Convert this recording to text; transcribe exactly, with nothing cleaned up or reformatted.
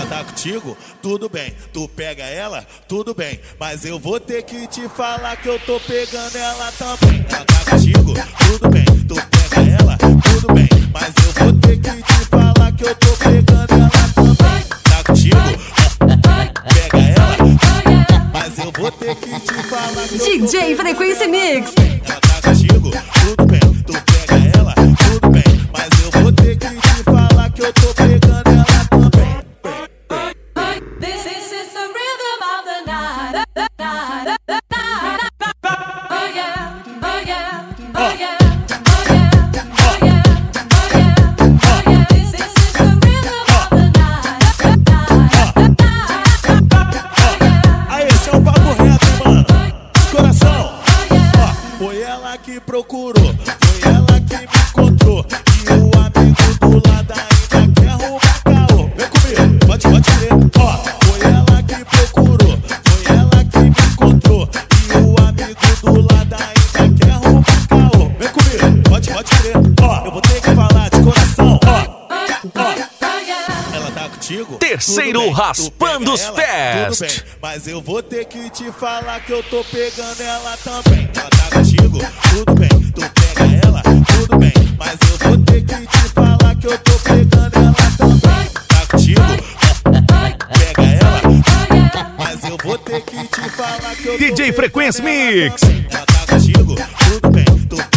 tá contigo? Tudo bem. Tu pega ela? Tudo bem. Mas eu vou ter que te falar que eu tô pegando ela também. Ela tá contigo? Tudo bem. Tu pega ela? Tudo bem. Mas eu vou ter que te falar que eu tô pegando ela também. Tá contigo? Pega ela? Mas eu vou ter que te falar que eu tô D J Frequência Mix. Ela tá contigo? Tudo bem. Tu pega ela? Tudo bem. Mas eu vou ter que te falar que eu tô pegando ela também. This is the rhythm of the night. The night. The night. Oh yeah. Oh yeah. Oh yeah. Oh yeah. Oh yeah. Oh yeah. Oh yeah. This is the rhythm of the night. The night. The night. Aí, esse é um papo reto, hein, mano? De coração. Ó, foi ela que procurou, foi ela que me encontrou. E o amigo do lado ainda quer arrumar caô. Vem comigo, pode, pode crer. Ó, foi ela que procurou, foi ela que me encontrou. E o amigo do lado ainda quer arrumar caô. Vem comigo, pode, pode crer. Ó, eu vou ter que falar de coração. Ó, ó, ela tá contigo? Terceiro Tudo bem. Raspando Tu os pega ela? Tudo Test. bem. Mas eu vou ter que te falar que eu tô pegando ela também. Ela tá contigo? Tudo bem. Tu pega ela? Tudo bem. Mas eu vou ter que te falar que eu tô pegando ela também. Tá contigo? Pega ela? Mas eu vou ter que te falar que eu tô D J pegando Frequência ela Mix. também. Ela tá contigo? Tudo bem. Tu